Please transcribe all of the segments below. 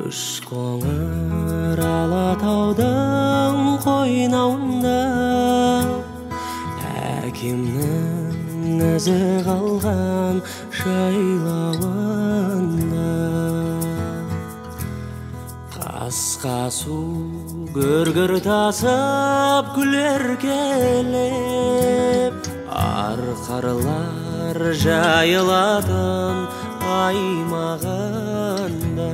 Күш қоңыр Алатаудың қойнауында әкемнің ізі қалған жайлауында қасқа су гүргір тасып күлер келіп арқарлар жайылатын аймағында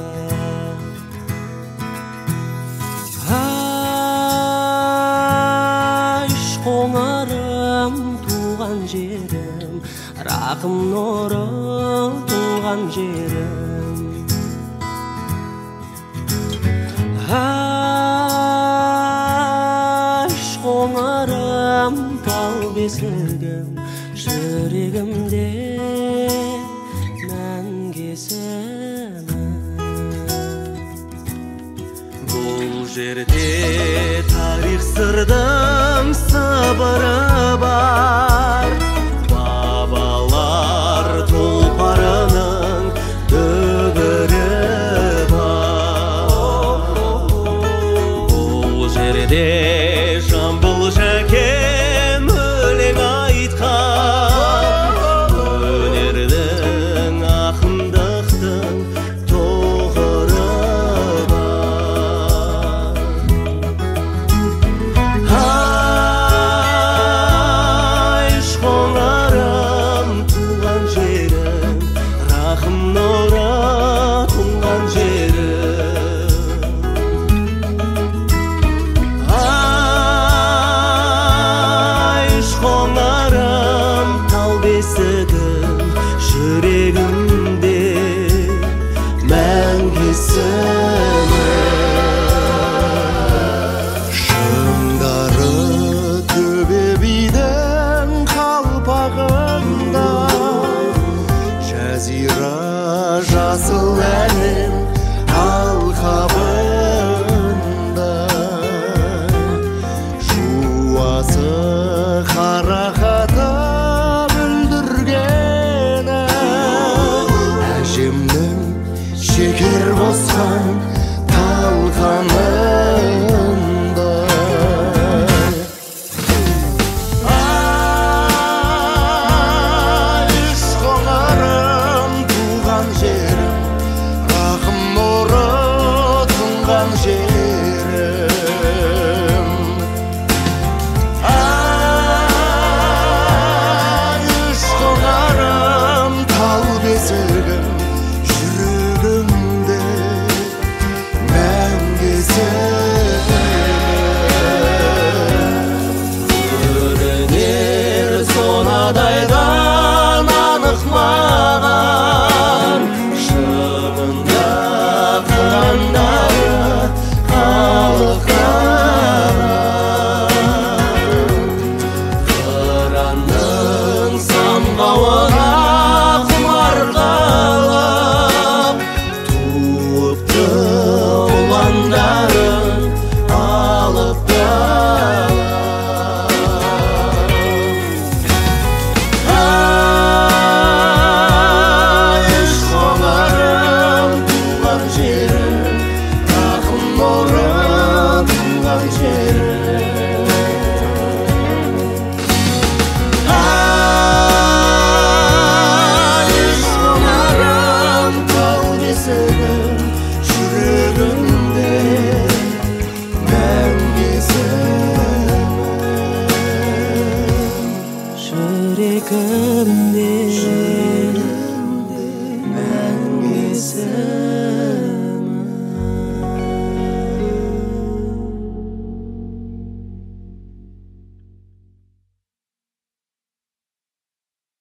Айш қоңырым туған жерім рақым нұры туған жерім Айш қоңырым тал бесігім жүрегімде Бұл жерде тарих сырдың сыбыры бар Бабалар тұлпарының дүбірі бар Бұл жерде Жамбыл Жәкем өлең айтқан Өнердің ақындықтың тоғыры бар Айш қоңырым туған жерім рақым нұры тұнған жерім Айш қоңырым тал бесігім жүрегімде мәңгесің Шыңдары төбе бидің қалпағында жазира жасыл әлем алқабында жуасы қарақаты бүлдіргені әжемнің шекер босқан талқанында Айш қоңырым туған жерім рақым нұры тұнған жерім Айш қоңырым тал бесігім жүрегімде Көрінер сонадайдан анық маған Шыңында қыранда